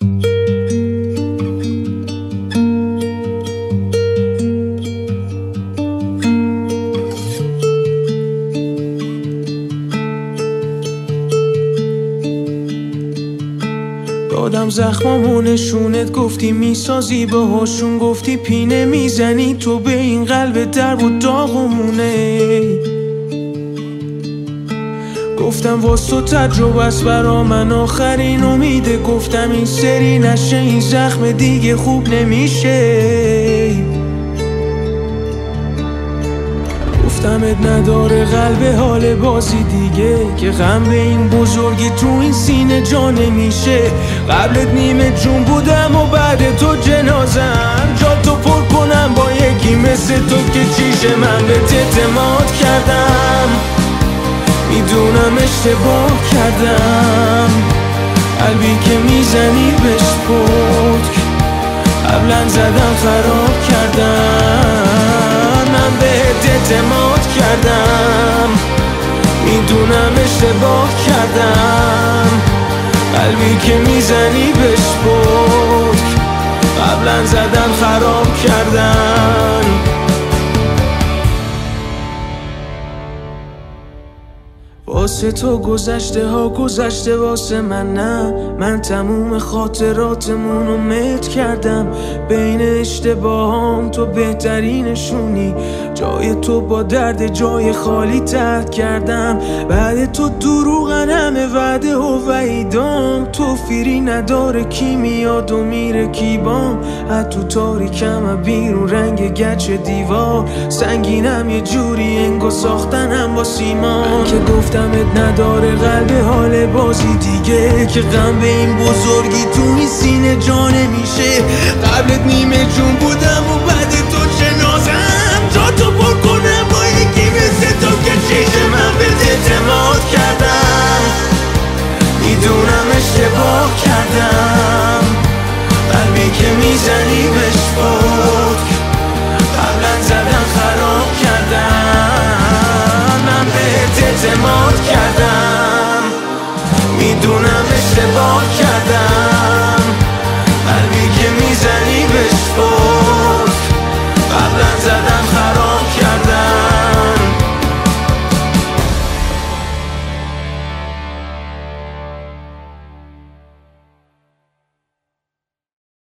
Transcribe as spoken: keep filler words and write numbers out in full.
دادم زخمامو نشونت، گفتی میسازی باهاشون، گفتی پینه میزنی تو به این قلب درب و داغمونه. گفتم واس تو تجربه است برا من آخرین امیده، گفتم این سری نشه این زخم دیگه خوب نمیشه. گفتمت نداره قلب حال بازی دیگه، که غم به این بزرگی تو این سینه جا نمیشه. قبلت نیمه جون بودم و بعد تو جنازم، جا تو پر کنم با یکی مثل تو که چیشه. من به اعتماد کردم، میدونم اشتباه کردم، قلبی که میزنی بهش پتک قبلا زدم خراب کردم. من بهت اعتماد کردم، میدونم اشتباه کردم، قلبی که میزنی بهش پتک قبلا زدم خراب کردم. واسه تو گذشته ها گذشته واسه من نه. من تموم خاطراتمونو مت کردم، بین اشتباهام تو بهترینشونی. جای تو با درد جای خالی ترک کردم، بعد تو دروغن همه وعده و وعیدام. تو فیری نداره کی میاد و میره کی بام، حتی تاریکم بیرون رنگ گچ دیوار. سنگینم یه جوری انگو ساختنم با سیمان، که گفتمت نداره قلب حال بازی دیگه، که غم به این بزرگی تو این سینه جا نمیشه. قبلت نیمه جون